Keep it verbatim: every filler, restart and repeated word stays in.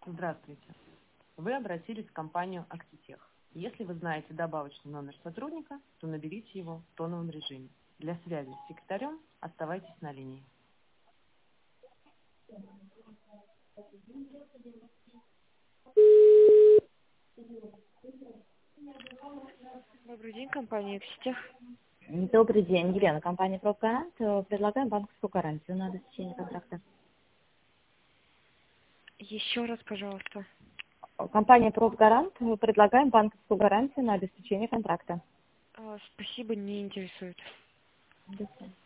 Здравствуйте. Вы обратились в компанию «Актитех». Если вы знаете добавочный номер сотрудника, то наберите его в тоновом режиме. Для связи с секретарем оставайтесь на линии. Добрый день, компания «Актитех». Добрый день, Елена, компания «Профгарант». Э, Предлагаем банковскую гарантию на обеспечение контракта. Еще раз, пожалуйста. Э, Компания «Профгарант». Мы предлагаем банковскую гарантию на обеспечение контракта. А, Спасибо, не интересует. До свидания.